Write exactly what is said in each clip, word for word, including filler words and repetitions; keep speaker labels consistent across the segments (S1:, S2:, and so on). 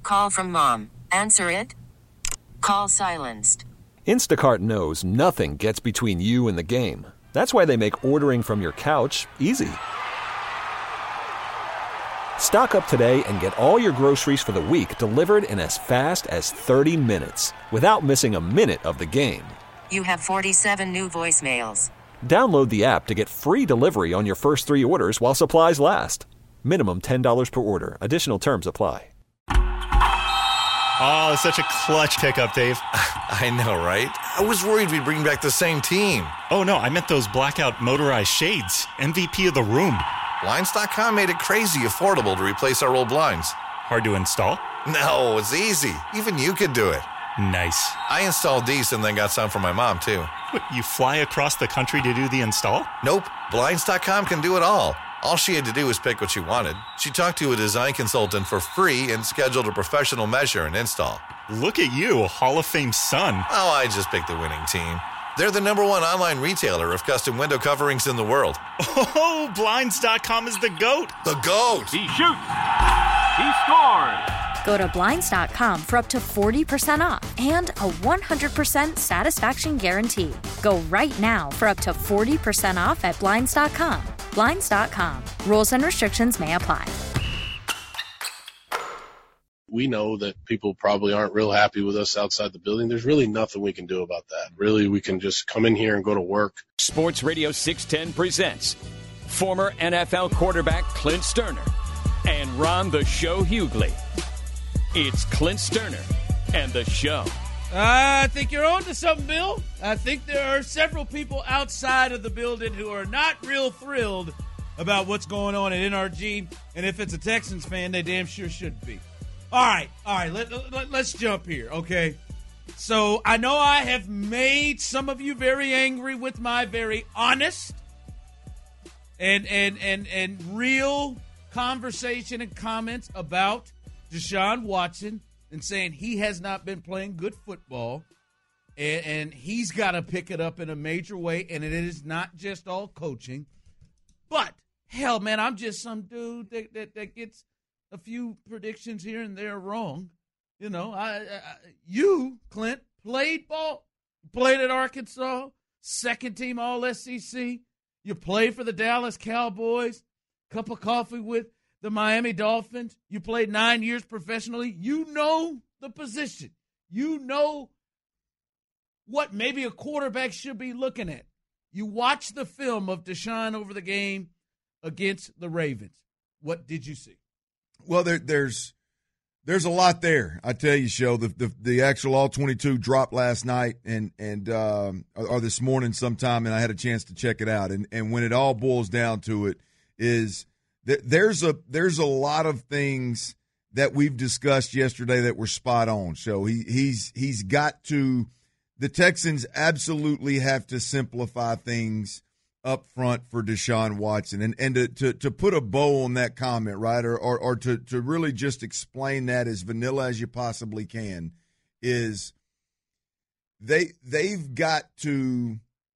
S1: Call from mom. Answer it. Call silenced.
S2: Instacart knows nothing gets between you and the game. That's why they make ordering from your couch easy. Stock up today and get all your groceries for the week delivered in as fast as thirty minutes without missing a minute of the game.
S1: You have forty-seven new voicemails.
S2: Download the app to get free delivery on your first three orders while supplies last. Minimum ten dollars per order. Additional terms apply.
S3: Oh, such a clutch pickup, Dave.
S4: I know, right? I was worried we'd bring back the same team.
S3: Oh, no, I meant those blackout motorized shades. M V P of the room.
S4: Blinds dot com made it crazy affordable to replace our old blinds.
S3: Hard to install?
S4: No, it's easy. Even you could do it.
S3: Nice.
S4: I installed these and then got some for my mom, too.
S3: What, you fly across the country to do the install?
S4: Nope. Blinds dot com can do it all. All she had to do was pick what she wanted. She talked to a design consultant for free and scheduled a professional measure and install.
S3: Look at you, Hall of Fame son.
S4: Oh, I just picked the winning team. They're the number one online retailer of custom window coverings in the world.
S3: Oh, Blinds dot com is the GOAT.
S4: The GOAT.
S5: He shoots. He scores.
S6: Go to Blinds dot com for up to forty percent off and a one hundred percent satisfaction guarantee. Go right now for up to forty percent off at Blinds dot com. Blinds dot com. Rules and restrictions may apply.
S7: We know that people probably aren't real happy with us outside the building. There's really nothing we can do about that. Really, we can just come in here and go to work.
S5: Sports Radio six ten presents former N F L quarterback Clint Sterner and Ron the Show Hughley. It's Clint Sterner and the Show.
S8: I think you're on to something, Bill. I think there are several people outside of the building who are not real thrilled about what's going on at N R G. And if it's a Texans fan, they damn sure should be. All right, all right, let, let, let's jump here, okay? So I know I have made some of you very angry with my very honest and and and, and real conversation and comments about Deshaun Watson and saying he has not been playing good football and, and he's got to pick it up in a major way, and it is not just all coaching. But, hell, man, I'm just some dude that, that, that gets a few predictions here and there wrong. You know, I, I you, Clint, played ball, played at Arkansas, second team All S E C. You played for the Dallas Cowboys, cup of coffee with the Miami Dolphins. You played nine years professionally. You know the position. You know what maybe a quarterback should be looking at. You watch the film of Deshaun over the game against the Ravens. What did you see?
S9: Well, there, there's there's a lot there. I tell you, Show, the the, the actual all twenty-two dropped last night and and um, or, or this morning sometime, and I had a chance to check it out. And and when it all boils down to it, is that there's a there's a lot of things that we've discussed yesterday that were spot on. So he he's he's got to the Texans absolutely have to simplify things up front for Deshaun Watson. And and to, to, to put a bow on that comment, right, or, or, or to, to really just explain that as vanilla as you possibly can, is they they've got to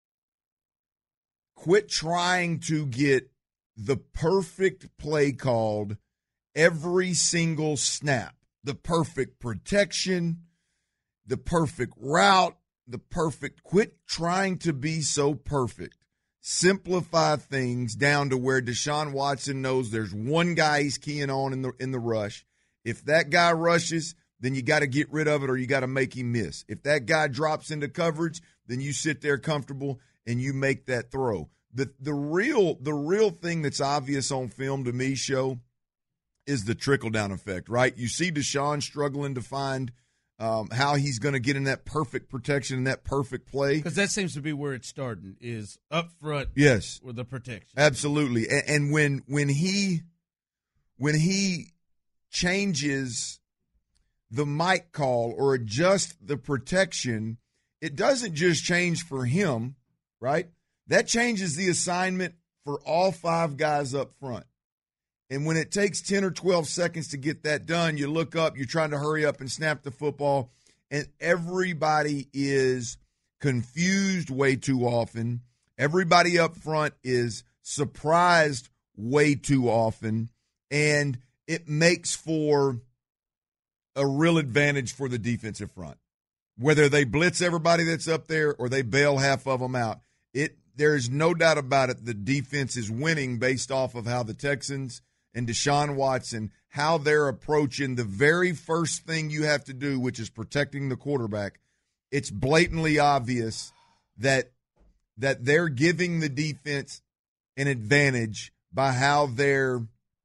S9: quit trying to get the perfect play called every single snap, the perfect protection, the perfect route, the perfect – quit trying to be so perfect. Simplify things down to where Deshaun Watson knows there's one guy he's keying on in the in the rush. If that guy rushes, then you got to get rid of it or you got to make him miss. If that guy drops into coverage, then you sit there comfortable and you make that throw. The the real the real thing that's obvious on film to me, Show, is the trickle-down effect, right? You see Deshaun struggling to find um, how he's going to get in that perfect protection and that perfect play.
S8: Because that seems to be where it's starting, is up front
S9: yes.
S8: with the protection.
S9: Absolutely. And, and when when he when he changes the mic call or adjusts the protection, it doesn't just change for him, right? That changes the assignment for all five guys up front. And when it takes ten or twelve seconds to get that done, you look up, you're trying to hurry up and snap the football, and everybody is confused way too often. Everybody up front is surprised way too often, and it makes for a real advantage for the defensive front. Whether they blitz everybody that's up there or they bail half of them out, it there's no doubt about it. The defense is winning based off of how the Texans and Deshaun Watson, how they're approaching the very first thing you have to do, which is protecting the quarterback. It's blatantly obvious that that they're giving the defense an advantage by how they're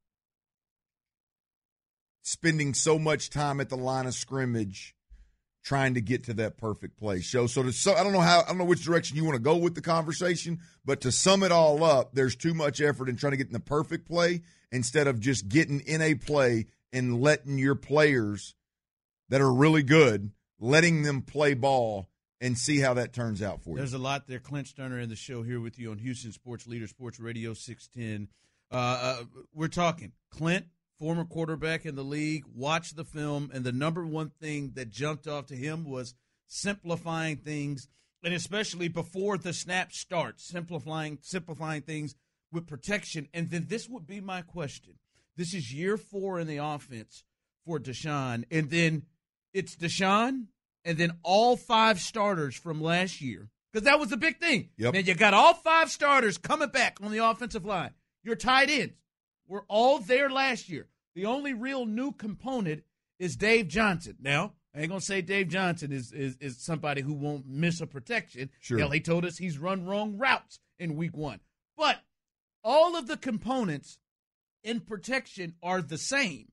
S9: spending so much time at the line of scrimmage trying to get to that perfect play. So, so, to, so I don't know how I don't know which direction you want to go with the conversation, but to sum it all up, there's too much effort in trying to get in the perfect play instead of just getting in a play and letting your players that are really good, letting them play ball and see how that turns out for you.
S8: There's a lot there. Clint Sterner in the show here with you on Houston Sports Leader, Sports Radio six ten. Uh, uh, we're talking Clint, former quarterback in the league, watched the film, and the number one thing that jumped off to him was simplifying things, and especially before the snap starts, simplifying simplifying things with protection. And then this would be my question. This is year four in the offense for Deshaun, and then it's Deshaun, and then all five starters from last year, because that was the big thing.
S9: Yep.
S8: Man, you got all five starters coming back on the offensive line. Your tight ends were all there last year. The only real new component is Dave Johnson. Now, I ain't going to say Dave Johnson is, is is somebody who won't miss a protection.
S9: Sure.
S8: Hell, he told us he's run wrong routes in week one. But all of the components in protection are the same,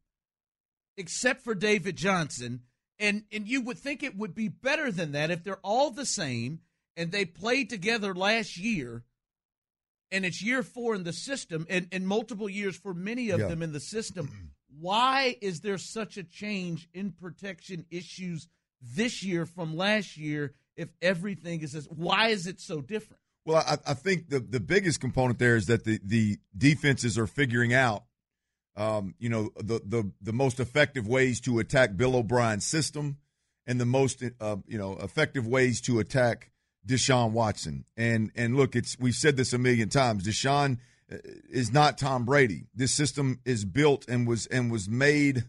S8: except for David Johnson. And and you would think it would be better than that if they're all the same and they played together last year, and it's year four in the system and, and multiple years for many of
S9: yeah.
S8: them in the system. Why is there such a change in protection issues this year from last year if everything is this? Why is it so different?
S9: Well, I, I think the, the biggest component there is that the, the defenses are figuring out Um, you know, the, the the most effective ways to attack Bill O'Brien's system and the most, uh, you know, effective ways to attack Deshaun Watson. And, and look, it's we've said this a million times. Deshaun is not Tom Brady. This system is built and was and was made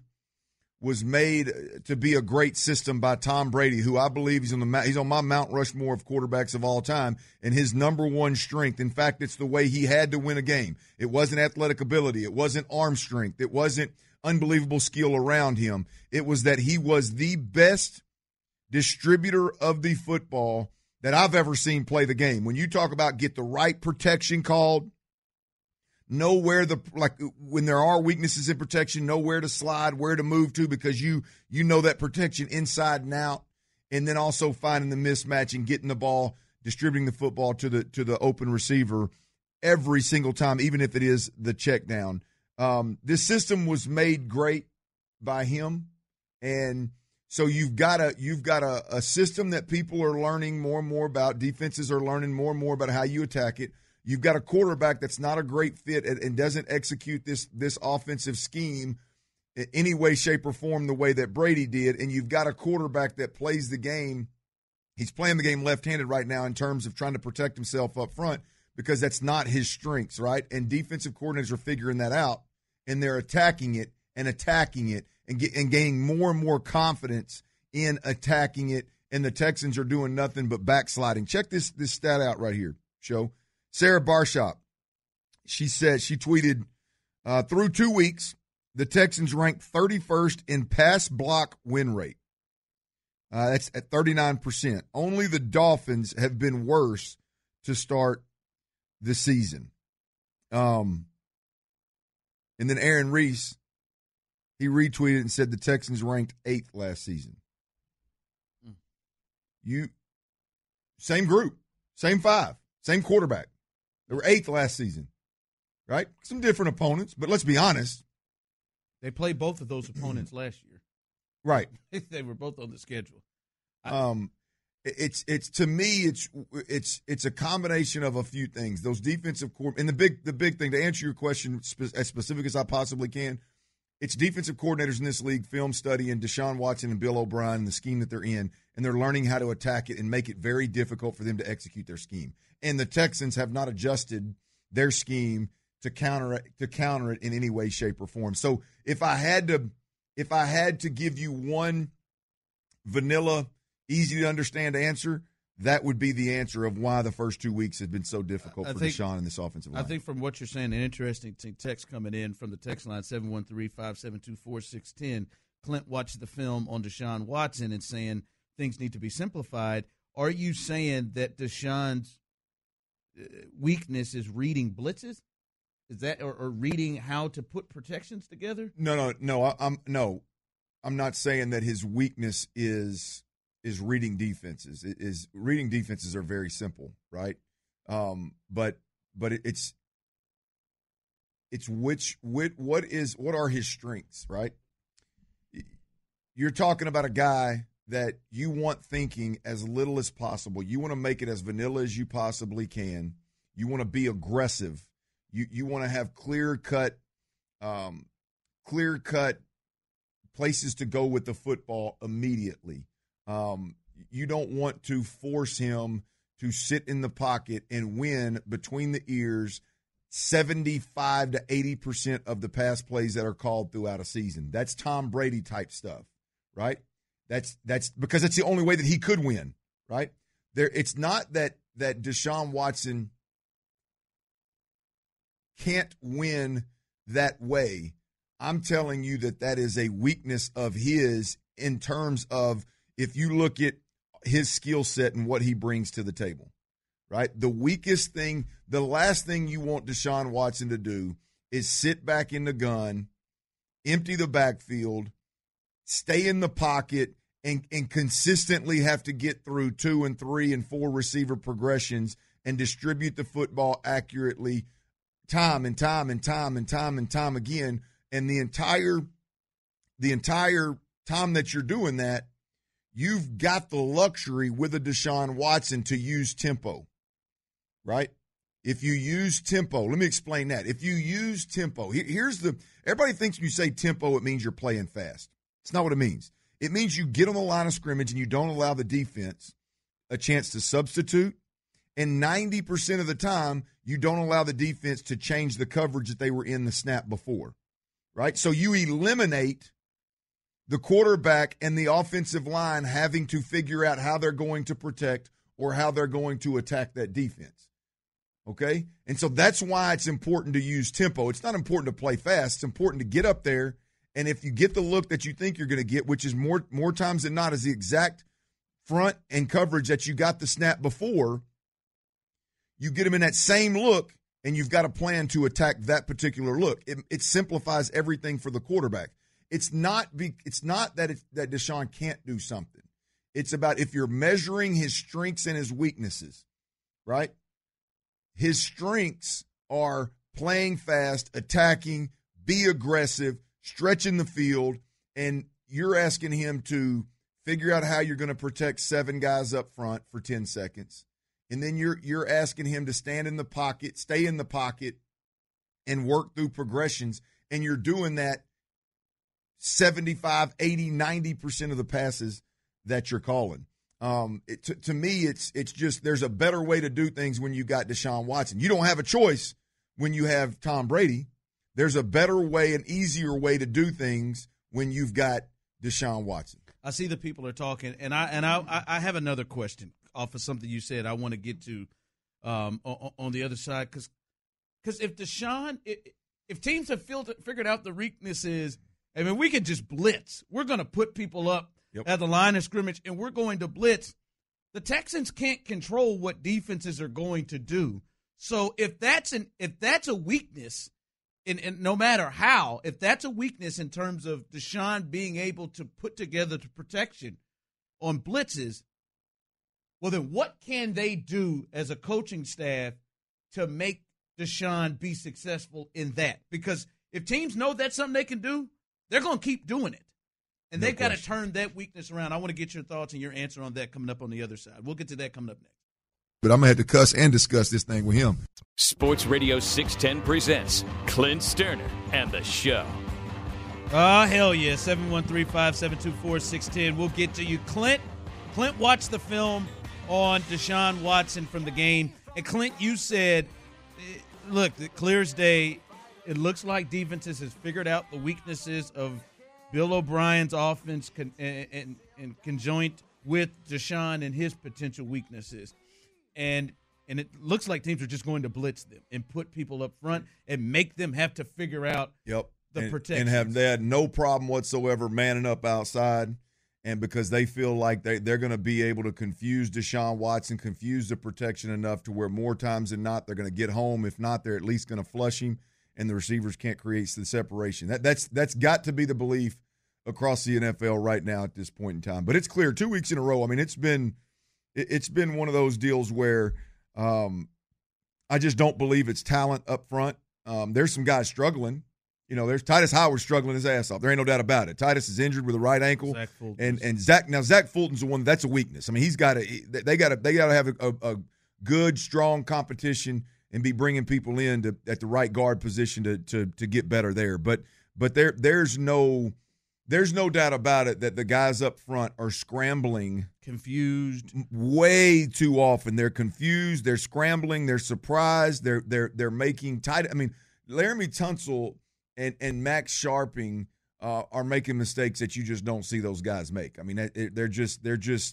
S9: was made to be a great system by Tom Brady, who I believe he's on the he's on my Mount Rushmore of quarterbacks of all time, and his number one strength. In fact, it's the way he had to win a game. It wasn't athletic ability. It wasn't arm strength. It wasn't unbelievable skill around him. It was that he was the best distributor of the football that I've ever seen play the game. When you talk about get the right protection called, know where the like when there are weaknesses in protection, know where to slide, where to move to, because you you know that protection inside and out, and then also finding the mismatch and getting the ball, distributing the football to the to the open receiver every single time, even if it is the check down. Um, this system was made great by him, and so you've got a you've got a, a system that people are learning more and more about. Defenses are learning more and more about how you attack it. You've got a quarterback that's not a great fit and, and doesn't execute this this offensive scheme in any way, shape, or form the way that Brady did. And you've got a quarterback that plays the game. He's playing the game left-handed right now in terms of trying to protect himself up front because that's not his strengths, right? And defensive coordinators are figuring that out, and they're attacking it and attacking it and, get, and gaining more and more confidence in attacking it. And the Texans are doing nothing but backsliding. Check this this stat out right here, Show. Sarah Barshop, she said, she tweeted, uh, through two weeks, the Texans ranked thirty-first in pass block win rate. Uh, that's at thirty-nine percent. Only the Dolphins have been worse to start the season. Um, and then Aaron Reese, he retweeted and said the Texans ranked eighth last season. Mm. You, same group, same five, same quarterback. They were eighth last season, right? Some different opponents, but let's be honest.
S8: They played both of those opponents last year.
S9: Right.
S8: They were both on the schedule. I,
S9: um, it's it's to me it's it's it's a combination of a few things. Those defensive core and the big the big thing to answer your question spe- as specific as I possibly can. It's defensive coordinators in this league, film study, and Deshaun Watson and Bill O'Brien and the scheme that they're in, and they're learning how to attack it and make it very difficult for them to execute their scheme. And the Texans have not adjusted their scheme to counter it, to counter it in any way, shape, or form. So if I had to if I had to give you one vanilla, easy to understand answer, that would be the answer of why the first two weeks have been so difficult
S8: I
S9: for
S8: think,
S9: Deshaun in this offensive line.
S8: I think from what you're saying, an interesting text coming in from the text line seven one three, five seven two, four six one zero. Clint watched the film on Deshaun Watson and saying things need to be simplified. Are you saying that Deshaun's weakness is reading blitzes? Is that or, or reading how to put protections together?
S9: No, no, no. I, I'm no. I'm not saying that his weakness is is reading defenses. It is reading defenses are very simple, right? Um, but but it, it's it's which what what is what are his strengths, right? You're talking about a guy that you want thinking as little as possible. You want to make it as vanilla as you possibly can. You want to be aggressive. You you want to have clear cut, um, clear cut places to go with the football immediately. Um, you don't want to force him to sit in the pocket and win between the ears seventy-five to eighty percent of the pass plays that are called throughout a season. That's Tom Brady type stuff, right? That's that's because it's the only way that he could win, right? There, it's not that that Deshaun Watson can't win that way. I'm telling you that that is a weakness of his in terms of if you look at his skill set and what he brings to the table, right? The weakest thing, the last thing you want Deshaun Watson to do is sit back in the gun, empty the backfield, stay in the pocket, and, and consistently have to get through two and three and four receiver progressions and distribute the football accurately time and time and time and time and time again. And the entire the entire time that you're doing that, you've got the luxury with a Deshaun Watson to use tempo, right? If you use tempo, let me explain that. If you use tempo, here's the – everybody thinks when you say tempo, it means you're playing fast. It's not what it means. It means you get on the line of scrimmage and you don't allow the defense a chance to substitute. And ninety percent of the time, you don't allow the defense to change the coverage that they were in the snap before, right? So you eliminate the quarterback and the offensive line having to figure out how they're going to protect or how they're going to attack that defense, okay? And so that's why it's important to use tempo. It's not important to play fast. It's important to get up there, and if you get the look that you think you're going to get, which is more more times than not is the exact front and coverage that you got the snap before, you get them in that same look, and you've got a plan to attack that particular look. It, it simplifies everything for the quarterback. It's not be, It's not that it's, that Deshaun can't do something. It's about if you're measuring his strengths and his weaknesses, right? His strengths are playing fast, attacking, be aggressive, stretching the field, and you're asking him to figure out how you're going to protect seven guys up front for ten seconds. And then you're you're asking him to stand in the pocket, stay in the pocket, and work through progressions. And you're doing that seventy-five, eighty, ninety percent of the passes that you're calling. Um, it, to, to me, it's it's just there's a better way to do things when you got Deshaun Watson. You don't have a choice when you have Tom Brady. There's a better way, an easier way to do things when you've got Deshaun Watson.
S8: I see the people are talking, and I and I I have another question off of something you said I want to get to um, on, on the other side. Because because if Deshaun, if, if teams have filtered, figured out the weaknesses, I mean, we could just blitz. We're going to put people up yep. at the line of scrimmage, and we're going to blitz. The Texans can't control what defenses are going to do. So if that's an if that's a weakness, and, and no matter how, if that's a weakness in terms of Deshaun being able to put together the protection on blitzes, well, then what can they do as a coaching staff to make Deshaun be successful in that? Because if teams know that's something they can do, they're going to keep doing it. And no they've got to turn that weakness around. I want to get your thoughts and your answer on that coming up on the other side. We'll get to that coming up next.
S9: But I'm going to have to cuss and discuss this thing with him.
S5: Sports Radio six ten presents Clint Sterner and the Show.
S8: Oh, hell yeah. seven one three, five seven two, four six one zero. We'll get to you. Clint, Clint watched the film on Deshaun Watson from the game. And, Clint, you said, look, clear as day, it looks like defenses has figured out the weaknesses of Bill O'Brien's offense con- and, and, and conjoint with Deshaun and his potential weaknesses. And and it looks like teams are just going to blitz them and put people up front and make them have to figure out
S9: yep.
S8: the
S9: and,
S8: protection.
S9: And have they had no problem whatsoever manning up outside. And because they feel like they, they're going to be able to confuse Deshaun Watson, confuse the protection enough to where more times than not they're going to get home. If not, they're at least going to flush him, and the receivers can't create the separation. That, that's that's got to be the belief across the N F L right now at this point in time. But it's clear, two weeks in a row, I mean, it's been it, it's been one of those deals where um, I just don't believe it's talent up front. Um, there's some guys struggling. You know, there's Titus Howard struggling his ass off. There ain't no doubt about it. Titus is injured with a right ankle,
S8: Zach
S9: and and Zach now Zach Fulton's the one that's a weakness. I mean, he's got to they got to they got to have a, a, a good, strong competition and be bringing people in to, at the right guard position to to to get better there. But but there there's no there's no doubt about it that the guys up front are scrambling,
S8: confused
S9: way too often. They're confused. They're scrambling. They're surprised. They're they're they're making tight. I mean, Laramie Tunsil and and Max Sharping uh, are making mistakes that you just don't see those guys make. I mean, it, they're just they're just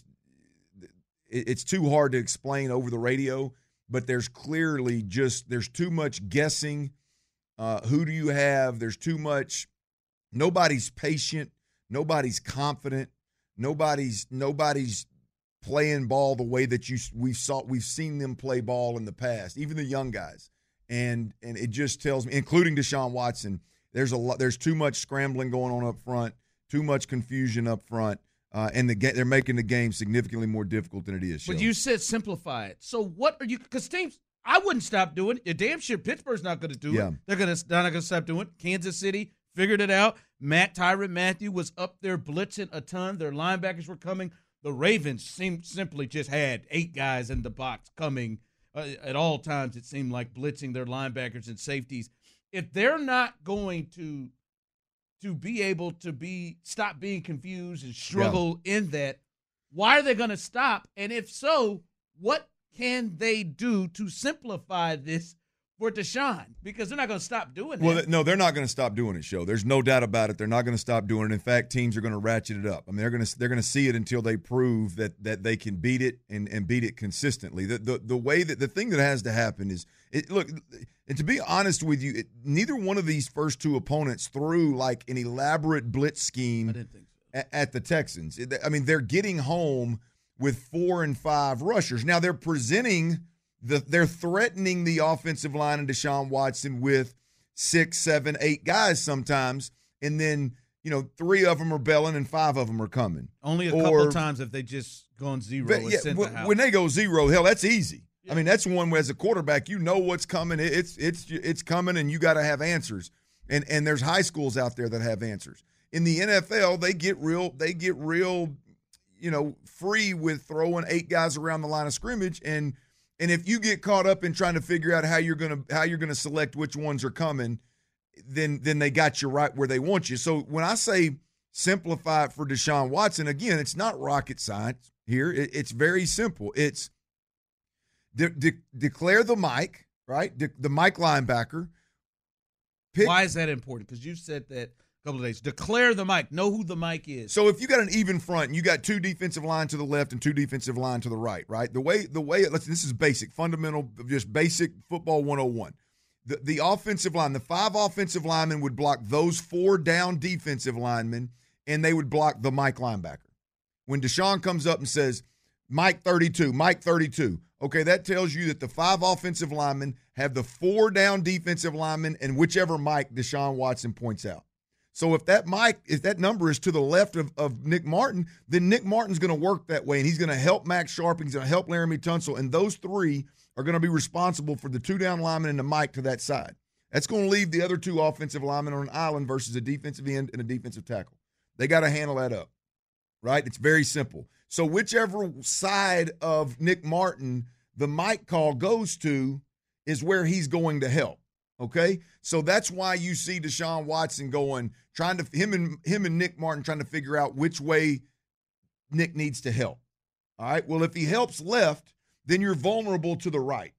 S9: it, it's too hard to explain over the radio. But there's clearly just there's too much guessing. Uh, who do you have? There's too much. Nobody's patient. Nobody's confident. Nobody's nobody's playing ball the way that you we've saw we've seen them play ball in the past. Even the young guys, and and it just tells me, including Deshaun Watson. There's a lot. There's too much scrambling going on up front, too much confusion up front, uh, and the they're making the game significantly more difficult than it is.
S8: But
S9: Shell.
S8: you said simplify it. So what are you? Because teams, I wouldn't stop doing it. Damn sure Pittsburgh's not going to do
S9: Yeah.
S8: it. They're gonna they're not going to stop doing it. Kansas City figured it out. Matt Tyrann Mathieu was up there blitzing a ton. Their linebackers were coming. The Ravens seemed simply just had eight guys in the box coming uh, at all times. It seemed like blitzing their linebackers and safeties. If they're not going to to be able to be stop being confused and struggle yeah. in that, why are they going to stop? And if so, what can they do to simplify this for Deshaun? Because they're not going to stop doing
S9: well,
S8: that.
S9: No, they're not going to stop doing it, Show. There's no doubt about it. They're not going to stop doing it. In fact, teams are going to ratchet it up. I mean, they're going to they're going to see it until they prove that that they can beat it and, and beat it consistently. The, the the way that the thing that has to happen is it. Look, and to be honest with you, it, neither one of these first two opponents threw like an elaborate blitz scheme
S8: I didn't think so.
S9: at, at the Texans. I mean, they're getting home with four and five rushers. Now they're presenting. The, they're threatening the offensive line and Deshaun Watson with six, seven, eight guys sometimes, and then you know three of them are bailing and five of them are coming.
S8: Only a
S9: or,
S8: couple times have they just gone zero
S9: but,
S8: and
S9: yeah,
S8: sent
S9: when,
S8: the house.
S9: when they go zero, hell, that's easy.
S8: Yeah.
S9: I mean, that's one where as a quarterback, you know what's coming. It, it's it's it's coming, and you got to have answers. And and there's high schools out there that have answers. In the N F L, they get real. They get real. You know, free with throwing eight guys around the line of scrimmage and. And if you get caught up in trying to figure out how you're gonna how you're gonna select which ones are coming, then then they got you right where they want you. So when I say simplify it for Deshaun Watson, again, it's not rocket science here. It, it's very simple. It's de- de- declare the Mike, right? De- the Mike linebacker.
S8: Pick. Why is that important? Because you said that a couple of days. Declare the Mike. Know who the Mike is.
S9: So if you got an even front and you got two defensive line to the left and two defensive line to the right, right? The way the way listen, this is basic, fundamental, just basic football one oh one. The the offensive line, the five offensive linemen would block those four down defensive linemen, and they would block the Mike linebacker. When Deshaun comes up and says, Mike thirty-two, Mike thirty-two, okay, that tells you that the five offensive linemen have the four down defensive linemen and whichever Mike Deshaun Watson points out. So if that Mike, if that number is to the left of, of Nick Martin, then Nick Martin's going to work that way, and he's going to help Max Sharping, he's going to help Laramie Tunsil, and those three are going to be responsible for the two down linemen and the Mike to that side. That's going to leave the other two offensive linemen on an island versus a defensive end and a defensive tackle. They got to handle that up, right? It's very simple. So whichever side of Nick Martin the Mike call goes to is where he's going to help. Okay, so that's why you see Deshaun Watson going, trying to him and him and Nick Martin trying to figure out which way Nick needs to help. All right, well, if he helps left, then you're vulnerable to the right.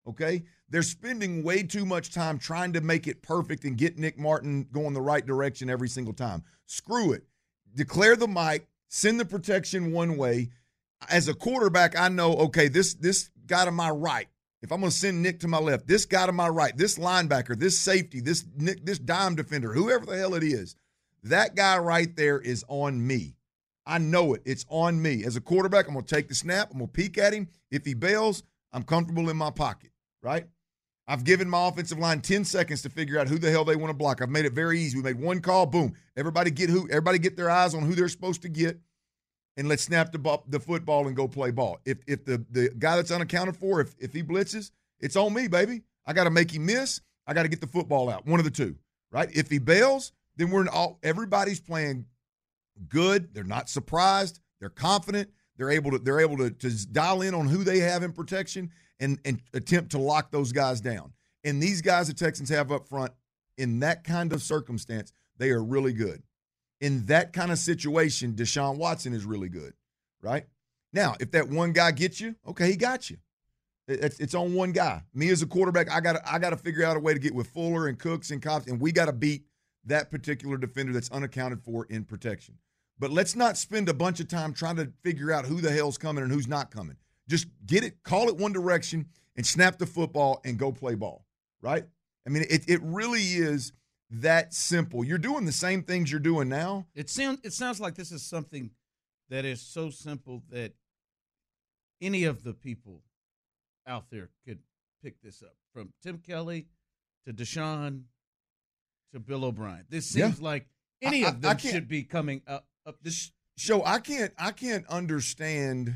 S9: okay? They're spending way too much time trying to make it perfect and get Nick Martin going the right direction every single time. Screw it. Declare the mic, send the protection one way. As a quarterback, I know, okay, this this guy to my right, if I'm going to send Nick to my left, this guy to my right, this linebacker, this safety, this Nick, this dime defender, whoever the hell it is, that guy right there is on me. I know it. It's on me. As a quarterback, I'm going to take the snap. I'm going to peek at him. If he bails, I'm comfortable in my pocket, right? I've given my offensive line ten seconds to figure out who the hell they want to block. I've made it very easy. We made one call, boom. Everybody get who. Everybody get their eyes on who they're supposed to get, and let's snap the ball, the football and go play ball. If if the, the guy that's unaccounted for, if if he blitzes, it's on me, baby. I got to make him miss. I got to get the football out. One of the two, right? If he bails, then we're in all. Everybody's playing good. They're not surprised. They're confident. They're able to. They're able to, to dial in on who they have in protection and and attempt to lock those guys down. And these guys the Texans have up front, in that kind of circumstance, they are really good. In that kind of situation, Deshaun Watson is really good, right? Now, if that one guy gets you, okay, he got you. It's, it's on one guy. Me as a quarterback, I got I got to figure out a way to get with Fuller and Cooks and Cobbs, and we got to beat that particular defender that's unaccounted for in protection. But let's not spend a bunch of time trying to figure out who the hell's coming and who's not coming. Just get it, call it one direction, and snap the football and go play ball, right? I mean, it it really is that simple. You're doing the same things you're doing now.
S8: It sounds it sounds like this is something that is so simple that any of the people out there could pick this up, from Tim Kelly to Deshaun to Bill O'Brien. This seems
S9: Yeah.
S8: like any
S9: I-
S8: of
S9: I-
S8: them
S9: I can't-
S8: should be coming up. up this.
S9: So I can't I can't understand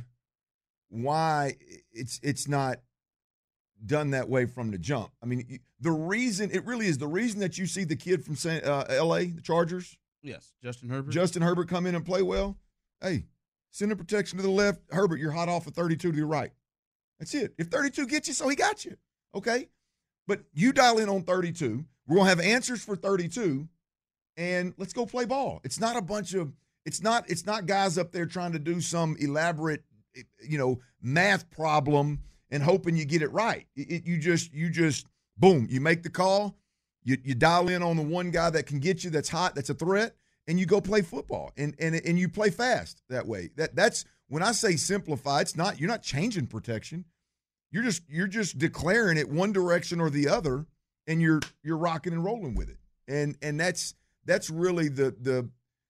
S9: why it's it's not done that way from the jump. I mean, the reason it really is the reason that you see the kid from San, uh, L A, the Chargers,
S8: Yes, Justin Herbert.
S9: Justin Herbert, come in and play well. Hey, send a protection to the left. Herbert, you're hot off of thirty-two to the right. That's it. If thirty-two gets you, so he got you. Okay? But you dial in on thirty-two. We're going to have answers for thirty-two, and let's go play ball. It's not a bunch of it's not it's not guys up there trying to do some elaborate, you know, math problem and hoping you get it right. It, it, you just you just boom, you make the call. You you dial in on the one guy that can get you, that's hot, that's a threat, and you go play football. And and and you play fast that way. That that's when I say simplify, it's not you're not changing protection. You're just you're just declaring it one direction or the other, and you're you're rocking and rolling with it. And and that's that's really the the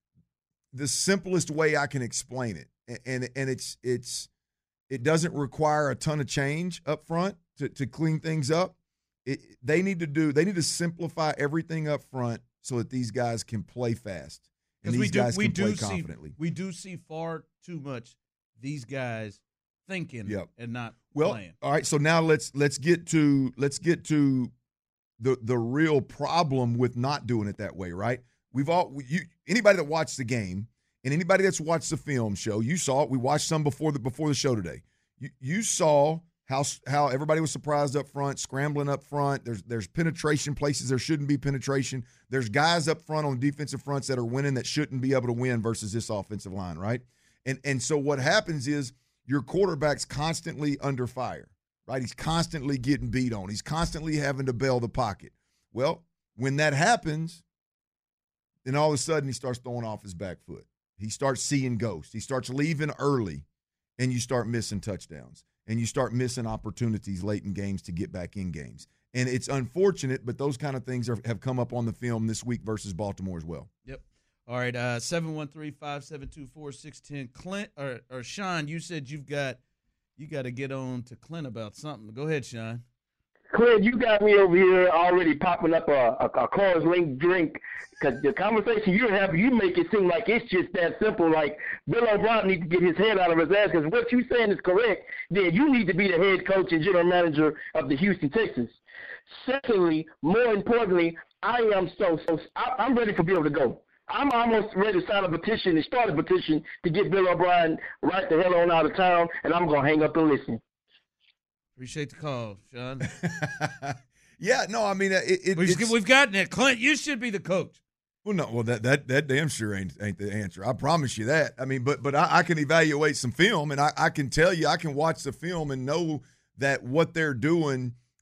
S9: the simplest way I can explain it. And and, and it's it's it doesn't require a ton of change up front to, to clean things up. It, they need to do they need to simplify everything up front so that these guys can play fast and these
S8: we do,
S9: guys
S8: we
S9: can
S8: do
S9: play
S8: see,
S9: confidently.
S8: We do see far too much these guys thinking
S9: Yep.
S8: and not
S9: Well,
S8: playing.
S9: all right. So now let's let's get to let's get to the the real problem with not doing it that way, right? We've all you anybody that watched the game and anybody that's watched the film show, you saw it. We watched some before the before the show today. You you saw how how everybody was surprised up front, scrambling up front. There's there's penetration places there shouldn't be penetration. There's guys up front on defensive fronts that are winning that shouldn't be able to win versus this offensive line, right? And and so what happens is your quarterback's constantly under fire, right? He's constantly getting beat on. He's constantly having to bail the pocket. Well, when that happens, then all of a sudden he starts throwing off his back foot. He starts seeing ghosts. He starts leaving early, and you start missing touchdowns. And you start missing opportunities late in games to get back in games. And it's unfortunate, but those kind of things are, have come up on the film this week versus Baltimore as well.
S8: Yep. All right, uh, seven one three, five seven two, four six one zero. Clint or, or Sean, you said you've got you got to get on to Clint about something. Go ahead, Sean.
S10: Clint, you got me over here already popping up a, a, a Coors Link drink because the conversation you're having, you make it seem like it's just that simple. Like Bill O'Brien needs to get his head out of his ass because what you're saying is correct. Then you need to be the head coach and general manager of the Houston Texans. Secondly, more importantly, I am so, so I, I'm ready for Bill to go. I'm almost ready to sign a petition and start a petition to get Bill O'Brien right the hell on out of town, and I'm going to hang up and listen.
S8: Appreciate the call, Sean.
S9: Yeah, no, I mean, it, it,
S8: we've,
S9: it's,
S8: we've gotten it. Clint, you should be the coach.
S9: Well, no, well that that that damn sure ain't ain't the answer. I promise you that. I mean, but but I, I can evaluate some film, and I, I can tell you, I can watch the film and know that what they're doing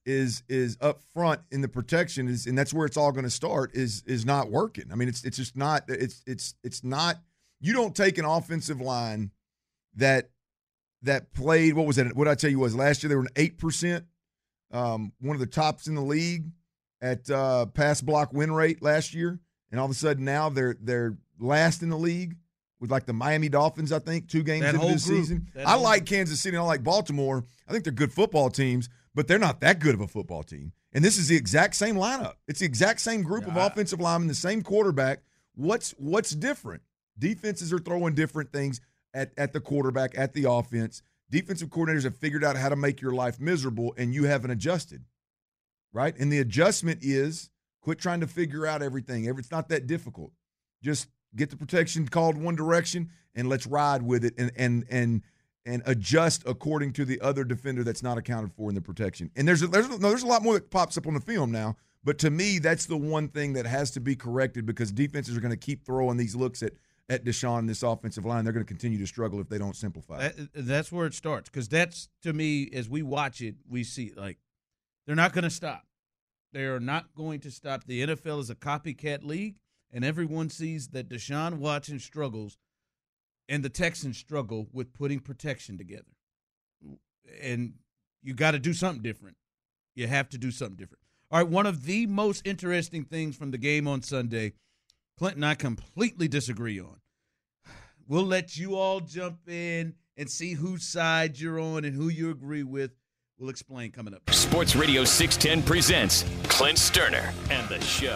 S9: is is up front in the protection is, and that's where it's all going to start, is is not working. I mean, it's it's just not it's it's it's not. You don't take an offensive line that that played, what was it? What did I tell you was last year they were an eight percent, um, one of the tops in the league at uh, pass block win rate last year, and all of a sudden now they're they're last in the league with like the Miami Dolphins, I think, two games
S8: that
S9: into
S8: whole
S9: this
S8: group,
S9: season.
S8: that
S9: I
S8: whole
S9: like
S8: group.
S9: Kansas City and I like Baltimore. I think they're good football teams, but they're not that good of a football team. And this is the exact same lineup. It's the exact same group
S8: Yeah,
S9: of
S8: I-
S9: offensive linemen, the same quarterback. What's what's different? Defenses are throwing different things at, at the quarterback, at the offense. Defensive coordinators have figured out how to make your life miserable, and you haven't adjusted, right? And the adjustment is quit trying to figure out everything. It's not that difficult. Just get the protection called one direction, and let's ride with it and and and and adjust according to the other defender that's not accounted for in the protection. And there's a, there's no, there's a lot more that pops up on the film now. But to me, that's the one thing that has to be corrected, because defenses are going to keep throwing these looks at, at Deshaun and this offensive line. They're going to continue to struggle if they don't simplify it.
S8: That, that's where it starts, because that's, to me, as we watch it, we see, like, they're not going to stop. They are not going to stop. The N F L is a copycat league, and everyone sees that Deshaun Watson struggles and the Texans struggle with putting protection together. And you got to do something different. You have to do something different. All right, one of the most interesting things from the game on Sunday, Clint and I completely disagree on. We'll let you all jump in and see whose side you're on and who you agree with. We'll explain coming up.
S5: Sports Radio six ten presents Clint Sterner and the Show.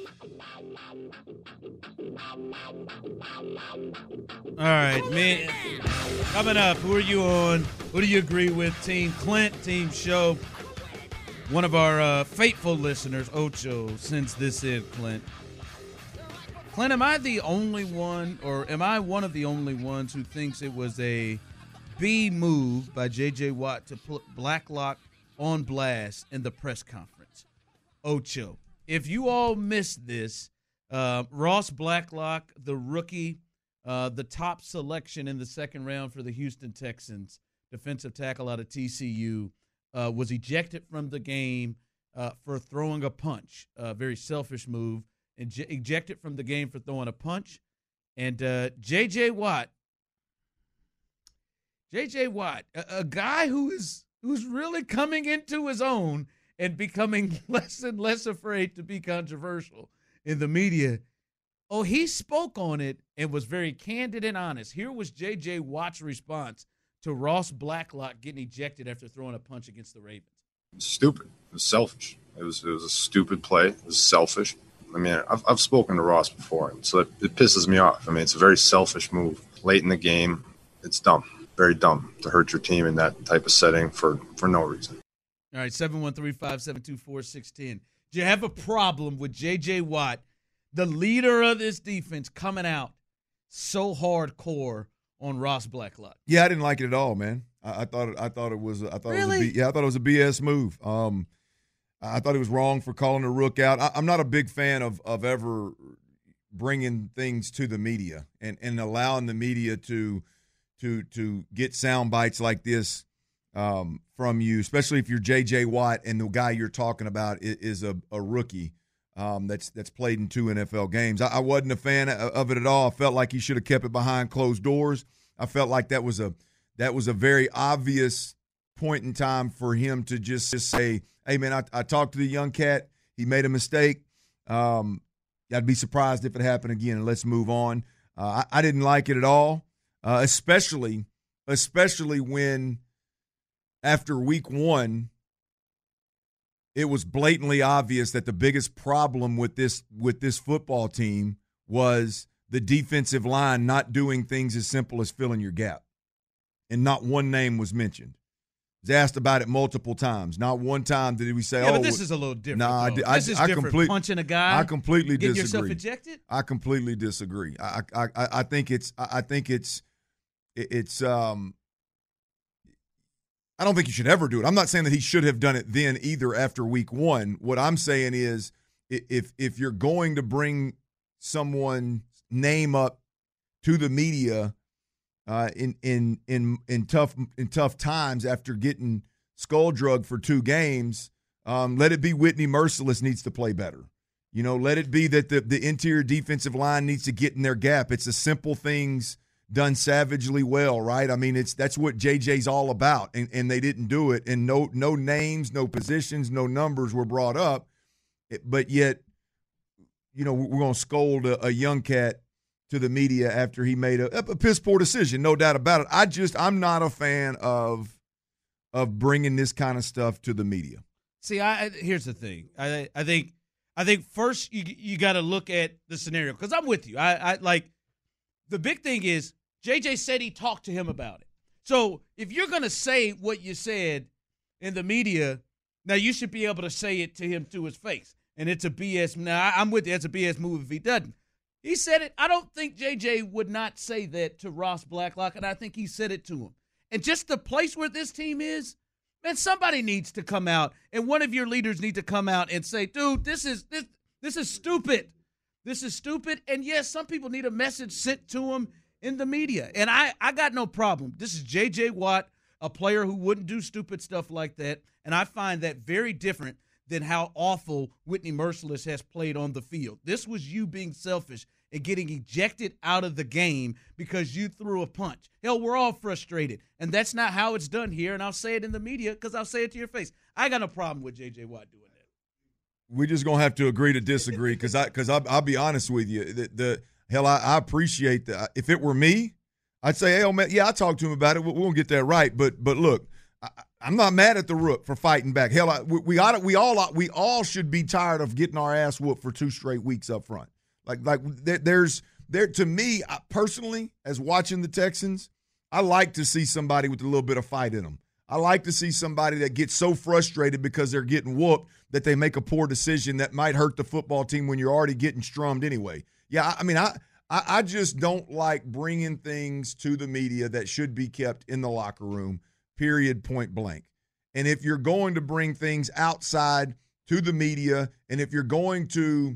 S8: All right, man. Coming up, who are you on? Who do you agree with? Team Clint, Team Show. One of our uh, faithful listeners, Ocho, sends this in, Clint. Clint, am I the only one, or am I one of the only ones who thinks it was a B move by J J. Watt to put Blacklock on blast in the press conference? Ocho, if you all missed this, uh, Ross Blacklock, the rookie, uh, the top selection in the second round for the Houston Texans, defensive tackle out of T C U, uh, was ejected from the game uh, for throwing a punch, a very selfish move, and ej- ejected from the game for throwing a punch. And uh, J J. Watt, J J. Watt, a, a guy who is who's really coming into his own and becoming less and less afraid to be controversial in the media. Oh, he spoke on it and was very candid and honest. Here was J J. Watt's response to Ross Blacklock getting ejected after throwing a punch against the Ravens.
S11: Stupid. It was selfish. It was it was a stupid play. It was selfish. I mean, I've I've spoken to Ross before, and so it, it pisses me off. I mean, it's a very selfish move late in the game. It's dumb, very dumb to hurt your team in that type of setting for, for no reason.
S8: All right, seven one three, five seven two, four six one zero. Do you have a problem with J J. Watt, the leader of this defense, coming out so hardcore on Ross Blacklock?
S9: Yeah, I didn't like it at all, man. I, I thought it, I thought it was I thought
S8: Really?
S9: it was a B, yeah I thought it was a B S move. Um, I thought it was wrong for calling a rook out. I, I'm not a big fan of of ever bringing things to the media and, and allowing the media to to to get sound bites like this um, from you, especially if you're J J. Watt and the guy you're talking about is, is a, a rookie um, that's that's played in two N F L games. I, I wasn't a fan of it at all. I felt like he should have kept it behind closed doors. I felt like that was a that was a very obvious point in time for him to just, just say, hey, man, I, I talked to the young cat. He made a mistake. Um, I'd be surprised if it happened again, and let's move on. Uh, I, I didn't like it at all, uh, especially especially when after week one, it was blatantly obvious that the biggest problem with this with this football team was the defensive line not doing things as simple as filling your gap. And not one name was mentioned. I was asked about it multiple times. Not one time did we say,
S8: yeah,
S9: oh.
S8: but this is a little different.
S9: Nah, I,
S8: though.
S9: I,
S8: this is
S9: I
S8: different.
S9: Complete,
S8: Punching a guy,
S9: I completely
S8: getting
S9: disagree.
S8: yourself ejected?
S9: I completely disagree. I, I, I, I think it's, I think it's, it's, um, I don't think you should ever do it. I'm not saying that he should have done it then either after week one. What I'm saying is if if you're going to bring someone's name up to the media uh, in, in in in tough in tough times after getting skull drugged for two games, Um, let it be Whitney Mercilus needs to play better. You know, let it be that the, the interior defensive line needs to get in their gap. It's the simple things done savagely well, right? I mean, it's that's what J J's all about, and, and they didn't do it. And no no names, no positions, no numbers were brought up. But yet, you know, we're going to scold a, a young cat to the media after he made a, a piss poor decision, no doubt about it. I just I'm not a fan of of bringing this kind of stuff to the media.
S8: See, I here's the thing. I I think I think first you you got to look at the scenario because I'm with you. I, I like the big thing is J J said he talked to him about it. So if you're gonna say what you said in the media, now you should be able to say it to him to his face. And it's a B S. Now I'm with you. It's a B S move if he doesn't. He said it. I don't think J J would not say that to Ross Blacklock, and I think he said it to him. And just the place where this team is, man, somebody needs to come out, and one of your leaders needs to come out and say, dude, this is this this is stupid. This is stupid. And, yes, some people need a message sent to them in the media. And I, I got no problem. This is J J. Watt, a player who wouldn't do stupid stuff like that, and I find that very different than how awful Whitney Mercilus has played on the field. This was you being selfish and getting ejected out of the game because you threw a punch. Hell, we're all frustrated, and that's not how it's done here, and I'll say it in the media because I'll say it to your face. I got no problem with J J. Watt doing that.
S9: We're just going to have to agree to disagree because I, cause I'll, I'll be honest with you. The, the Hell, I, I appreciate that. If it were me, I'd say, hey, oh, man, yeah, I talked to him about it. We won't get that right, but but look, I, I'm not mad at the Rook for fighting back. Hell, I, we, we ought to, we all we all should be tired of getting our ass whooped for two straight weeks up front. Like like there, there's there to me I, personally, as watching the Texans, I like to see somebody with a little bit of fight in them. I like to see somebody that gets so frustrated because they're getting whooped that they make a poor decision that might hurt the football team when you're already getting strummed anyway. Yeah, I, I mean, I, I I just don't like bringing things to the media that should be kept in the locker room. Period, point blank. And if you're going to bring things outside to the media, and if you're going to,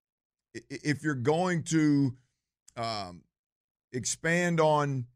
S9: if you're going to um, expand on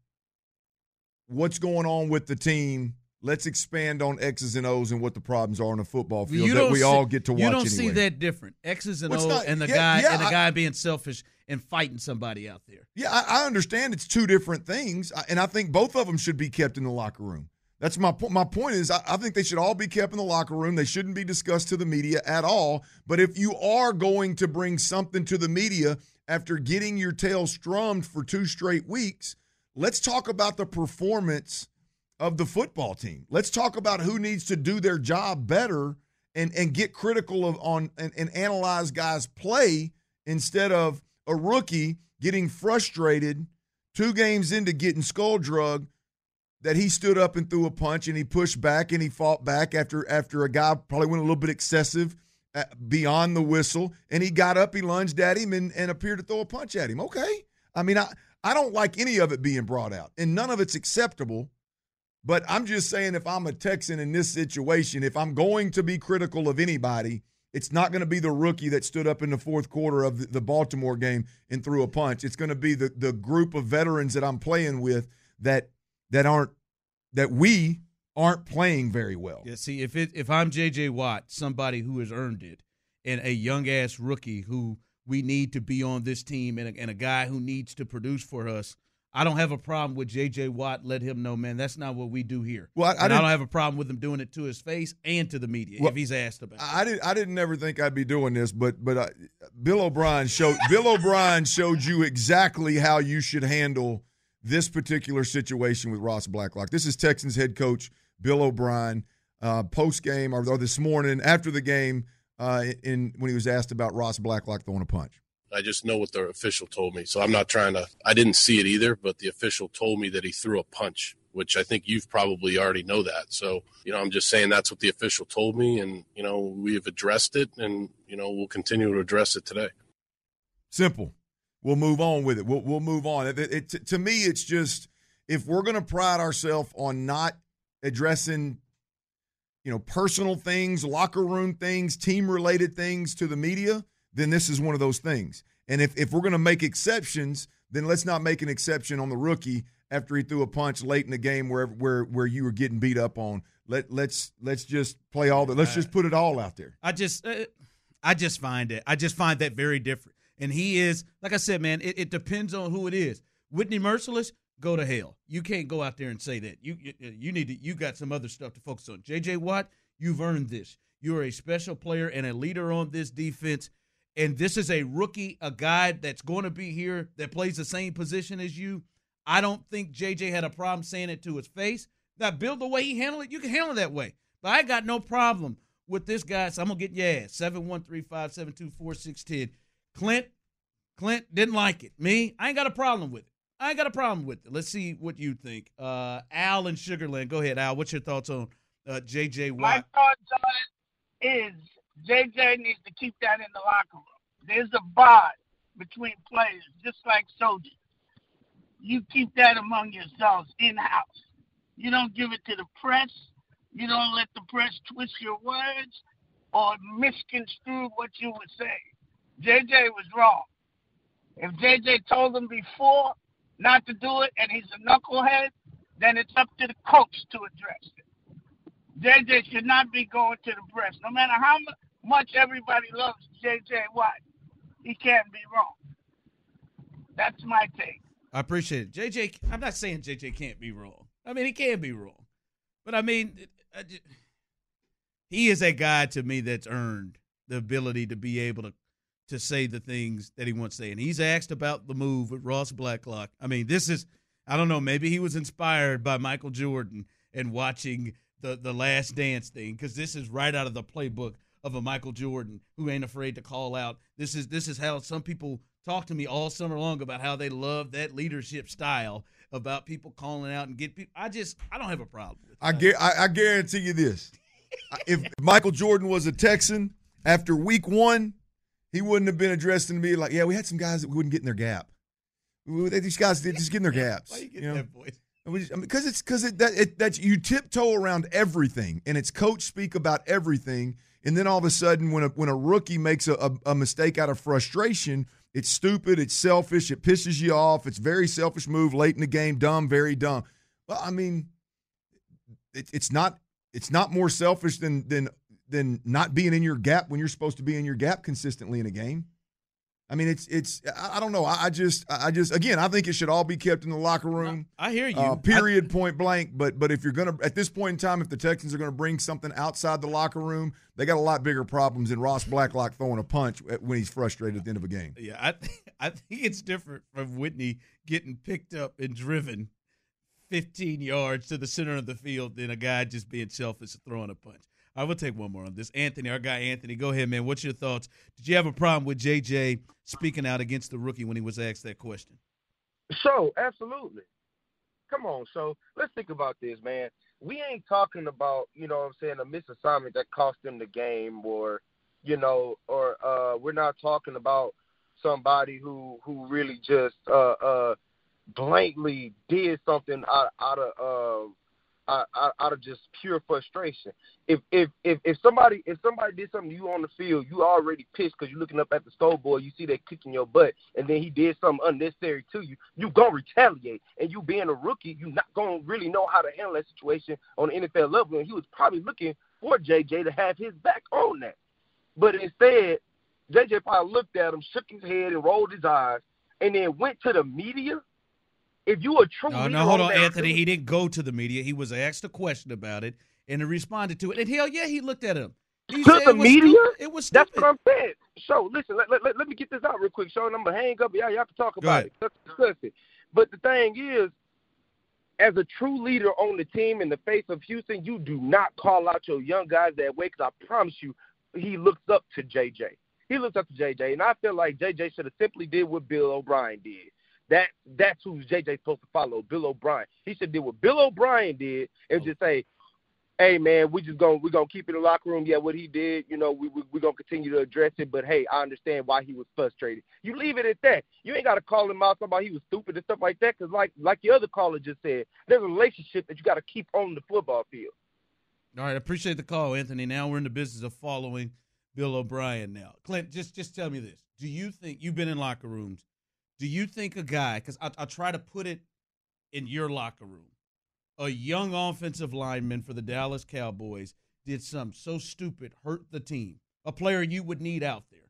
S9: what's going on with the team, let's expand on X's and O's and what the problems are on the football field
S8: you
S9: that we
S8: see,
S9: all get to watch
S8: anyway. You don't
S9: anyway.
S8: see that different. X's and
S9: well,
S8: O's
S9: not,
S8: and the
S9: yeah,
S8: guy
S9: yeah,
S8: and the
S9: I,
S8: guy being selfish and fighting somebody out there.
S9: Yeah, I, I understand it's two different things, and I think both of them should be kept in the locker room. That's my point. My point is I, I think they should all be kept in the locker room. They shouldn't be discussed to the media at all. But if you are going to bring something to the media after getting your tail strummed for two straight weeks, let's talk about the performance of the football team. Let's talk about who needs to do their job better and, and get critical of on and, and analyze guys' play instead of a rookie getting frustrated two games into getting skull drugged that he stood up and threw a punch and he pushed back and he fought back after after a guy probably went a little bit excessive beyond the whistle, and he got up, he lunged at him and, and appeared to throw a punch at him. Okay. I mean, I, I don't like any of it being brought out, and none of it's acceptable. But I'm just saying, if I'm a Texan in this situation, if I'm going to be critical of anybody, it's not going to be the rookie that stood up in the fourth quarter of the Baltimore game and threw a punch. It's going to be the the group of veterans that I'm playing with that that aren't that we aren't playing very well.
S8: Yeah, see, if it if I'm J J. Watt, somebody who has earned it, and a young ass rookie who we need to be on this team, and a, and a guy who needs to produce for us, I don't have a problem with J J. Watt. Let him know, man, that's not what we do here. Well, I, I, and I don't have a problem with him doing it to his face and to the media well, if he's asked about it.
S9: I didn't. I didn't ever think I'd be doing this, but but uh, Bill O'Brien showed Bill O'Brien showed you exactly how you should handle this particular situation with Ross Blacklock. This is Texans head coach Bill O'Brien uh, post game or, or this morning after the game uh, in when he was asked about Ross Blacklock throwing a punch.
S7: I just know what the official told me. So I'm not trying to – I didn't see it either, but the official told me that he threw a punch, which I think you've probably already know that. So, you know, I'm just saying that's what the official told me, and, you know, we have addressed it, and, you know, we'll continue to address it today.
S9: Simple. We'll move on with it. We'll, we'll move on. It, it, it, to me, it's just if we're going to pride ourselves on not addressing, you know, personal things, locker room things, team-related things to the media – then this is one of those things. And if, if we're going to make exceptions, then let's not make an exception on the rookie after he threw a punch late in the game where where where you were getting beat up on. Let let's let's just play all the let's just put it all out there.
S8: I just uh, I just find it I just find that very different. And he is, like I said, man, it, it depends on who it is. Whitney Merciless, go to hell. You can't go out there and say that. You you, you need to you got some other stuff to focus on. J J. Watt, you've earned this. You're a special player and a leader on this defense. And this is a rookie, a guy that's going to be here that plays the same position as you. I don't think J J had a problem saying it to his face. Now, Bill, the way he handled it, you can handle it that way. But I got no problem with this guy, so I'm going to get your ass. seven one three, five seven two, four six one zero. Clint, Clint didn't like it. Me, I ain't got a problem with it. I ain't got a problem with it. Let's see what you think. Uh, Al in Sugar Land. Go ahead, Al. What's your thoughts on uh, J J. Watt?
S12: My thoughts on it is J J needs to keep that in the locker room. There's a bond between players, just like soldiers. You keep that among yourselves in-house. You don't give it to the press. You don't let the press twist your words or misconstrue what you were saying. J J was wrong. If J J told him before not to do it and he's a knucklehead, then it's up to the coach to address it. J J should not be going to the press. No matter how much everybody loves J J. Watt, he can't be wrong. That's my take.
S8: I appreciate it. J J, I'm not saying J J can't be wrong. I mean, he can be wrong. But, I mean, I just, he is a guy to me that's earned the ability to be able to, to say the things that he wants to say. And he's asked about the move with Ross Blacklock. I mean, this is, I don't know, maybe he was inspired by Michael Jordan and watching the, the Last Dance thing, because this is right out of the playbook of a Michael Jordan who ain't afraid to call out. This is this is how some people talk to me all summer long about how they love that leadership style, about people calling out and get people. I just, I don't have a problem with that.
S9: I, gu- I, I guarantee you this. If Michael Jordan was a Texan, after week one, he wouldn't have been addressing me like, yeah, we had some guys that wouldn't get in their gap. These guys did just get in their gaps.
S8: Why you get
S9: you know?
S8: that voice?
S9: Because I mean, it's because it, that, it, that's you tiptoe around everything, and it's coach speak about everything, and then all of a sudden, when a when a rookie makes a, a, a mistake out of frustration, it's stupid, it's selfish, it pisses you off, it's very selfish move late in the game, dumb, very dumb. Well, I mean, it, it's not it's not more selfish than than than not being in your gap when you're supposed to be in your gap consistently in a game. I mean, it's it's. I, I don't know. I, I just, I just, again, I think it should all be kept in the locker room.
S8: I hear you.
S9: Uh, period, I, point blank. But but if you're gonna, at this point in time, if the Texans are gonna bring something outside the locker room, they got a lot bigger problems than Ross Blacklock throwing a punch when he's frustrated at the end of a game.
S8: Yeah, I th- I think it's different from Whitney getting picked up and driven fifteen yards to the center of the field than a guy just being selfish and throwing a punch. I will take one more on this. Anthony, our guy Anthony, go ahead, man. What's your thoughts? Did you have a problem with J J speaking out against the rookie when he was asked that question?
S13: So, absolutely. Come on, so let's think about this, man. We ain't talking about, you know what I'm saying, a misassignment that cost them the game, or, you know, or uh, we're not talking about somebody who, who really just uh, uh, blankly did something out, out of uh, Out, out of just pure frustration. If if if if somebody if somebody did something to you on the field, you already pissed because you're looking up at the scoreboard, you see that kicking your butt, and then he did something unnecessary to you, you gonna retaliate. And you being a rookie, you not gonna really know how to handle that situation on the N F L level. And he was probably looking for J J to have his back on that. But instead, J J probably looked at him, shook his head, and rolled his eyes, and then went to the media. If you a true
S8: no, no, hold on, Anthony. Team, he didn't go to the media. He was asked a question about it, and he responded to it. And hell, yeah, he looked at him. He
S13: to the
S8: it
S13: media?
S8: Stupid. It was stupid.
S13: That's what I'm saying. So, listen, let, let, let me get this out real quick. So, I'm going to hang up. Y'all, y'all can talk about it. Let's discuss it. But the thing is, as a true leader on the team in the face of Houston, you do not call out your young guys that way, because I promise you, he looks up to J J. He looks up to J J, and I feel like J J should have simply did what Bill O'Brien did. That that's who J J's supposed to follow, Bill O'Brien. He should do what Bill O'Brien did and just say, "Hey man, we just gonna we gonna keep it in the locker room. Yeah, what he did, you know, we we we gonna continue to address it. But hey, I understand why he was frustrated. You leave it at that. You ain't gotta call him out about he was stupid and stuff like that. Because like like the other caller just said, there's a relationship that you gotta keep on the football field."
S8: All right, I appreciate the call, Anthony. Now we're in the business of following Bill O'Brien. Now, Clint, just just tell me this: do you think you've been in locker rooms? Do you think a guy, because I, I try to put it in your locker room, a young offensive lineman for the Dallas Cowboys did something so stupid, hurt the team, a player you would need out there,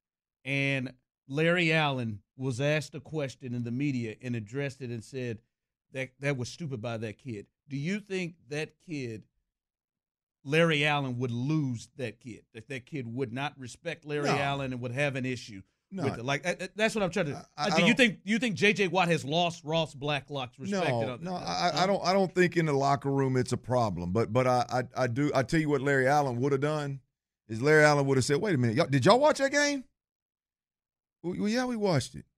S8: and Larry Allen was asked a question in the media and addressed it and said that that was stupid by that kid. Do you think that kid, Larry Allen, would lose that kid? That that kid would not respect Larry
S9: No.
S8: Allen and would have an issue
S9: No.
S8: with it? Like uh, that's what I'm trying to.
S9: I- I
S8: Uh, do you
S9: don't-
S8: think? Do you think J J. Watt has lost Ross Blacklock's respect?
S9: No, no, I, I don't. I don't think in the locker room it's a problem. But but I I, I do. I tell you what, Larry Allen would have done is Larry Allen would have said, "Wait a minute, y'all, did y'all watch that game?" Well, well, yeah, we watched it.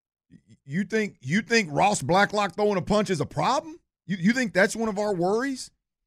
S9: You think you think Ross Blacklock throwing a punch is a problem? You you think that's one of our worries?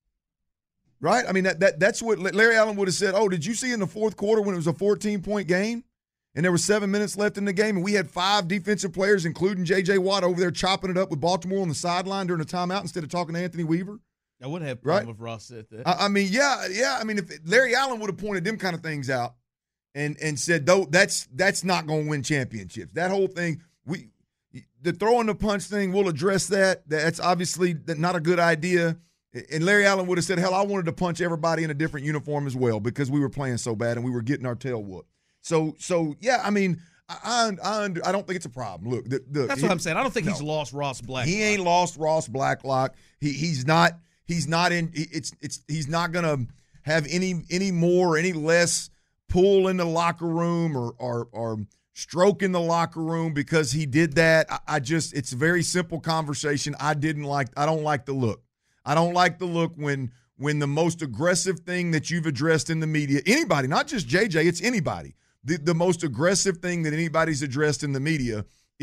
S9: Right? I mean that that that's what Larry Allen would have said. Oh, did you see in the fourth quarter when it was a fourteen point game? And there were seven minutes left in the game, and we had five defensive players, including J J. Watt, over there chopping it up with Baltimore on the sideline during a timeout instead of talking to Anthony Weaver.
S8: I would have a
S9: Right?
S8: problem if Ross said that.
S9: I, I mean, yeah, yeah. I mean, if Larry Allen would have pointed them kind of things out and and said, "Though that's that's not going to win championships." That whole thing, we the throwing the punch thing, we'll address that. That's obviously not a good idea. And Larry Allen would have said, "Hell, I wanted to punch everybody in a different uniform as well because we were playing so bad and we were getting our tail whooped." So, so yeah, I mean, I I, I, I don't think it's a problem. Look, the, the,
S8: That's
S9: he,
S8: what I'm saying. I don't think
S9: no.
S8: he's lost Ross Blacklock.
S9: He ain't lost Ross Blacklock. He he's not he's not in. It's it's he's not gonna have any any more any less pull in the locker room or or or stroke in the locker room because he did that. I, I just it's a very simple conversation. I didn't like. I don't like the look. I don't like the look when. When the most aggressive thing that you've addressed in the media, anybody, not just J J, it's anybody. The, the most aggressive thing that anybody's addressed in the media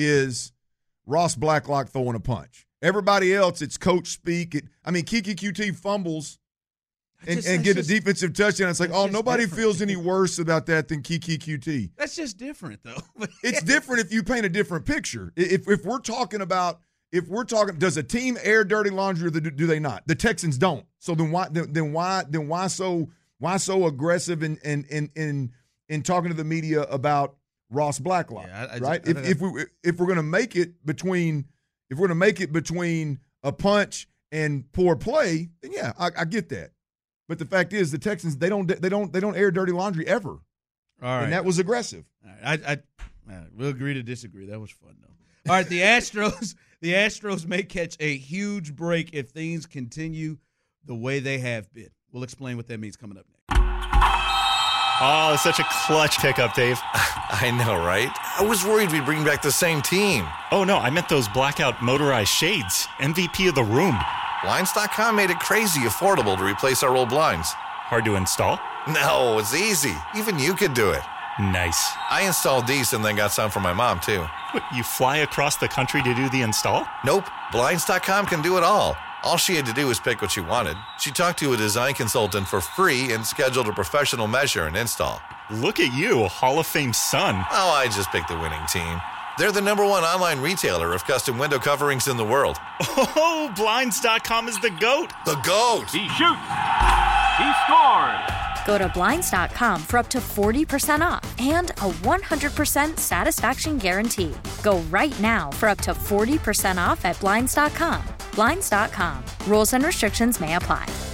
S9: is Ross Blacklock throwing a punch. Everybody else, it's coach speak. It, I mean, Kiki Q T fumbles and,
S8: just-
S9: and
S8: that's
S9: get a
S8: just-
S9: defensive touchdown. It's like,
S8: that's
S9: oh,
S8: just
S9: nobody
S8: different.
S9: feels any worse about that than Kiki Q T.
S8: That's just different, though.
S9: It's different if you paint a different picture. If if we're talking about if we're talking, does a team air dirty laundry or do they not? The Texans don't. So then why then, then why then why so why so aggressive in in in in, in talking to the media about Ross Blacklock?
S8: Yeah, I- I
S9: right?
S8: just- I
S9: if
S8: don't-
S9: if we if we're gonna make it between if we're gonna make it between a punch and poor play, then yeah, I, I get that. But the fact is, the Texans they don't they don't they don't air dirty laundry ever.
S8: All right.
S9: And that was aggressive.
S8: All right. I, I, all right, we'll agree to disagree. That was fun, though. All right, the Astros, the Astros may catch a huge break if things continue the way they have been. We'll explain what that means coming up next.
S3: Oh, such a clutch pickup, Dave.
S4: I know, right? I was worried we'd bring back the same team.
S3: Oh, no, I meant those blackout motorized shades. M V P of the room.
S4: Blinds dot com made it crazy affordable to replace our old blinds.
S3: Hard to install?
S4: No, it's easy. Even you could do it.
S3: Nice.
S4: I installed these and then got some for my mom, too.
S3: What, you fly across the country to do the install?
S4: Nope. Blinds dot com can do it all. All she had to do was pick what she wanted. She talked to a design consultant for free and scheduled a professional measure and install.
S3: Look at you, Hall of Fame son.
S4: Oh, I just picked the winning team. They're the number one online retailer of custom window coverings in the world.
S3: Oh, Blinds dot com is the GOAT.
S4: The GOAT!
S14: He shoots. He scores.
S6: Go to Blinds dot com for up to forty percent off and a one hundred percent satisfaction guarantee. Go right now for up to forty percent off at Blinds dot com. Blinds dot com. Rules and restrictions may apply.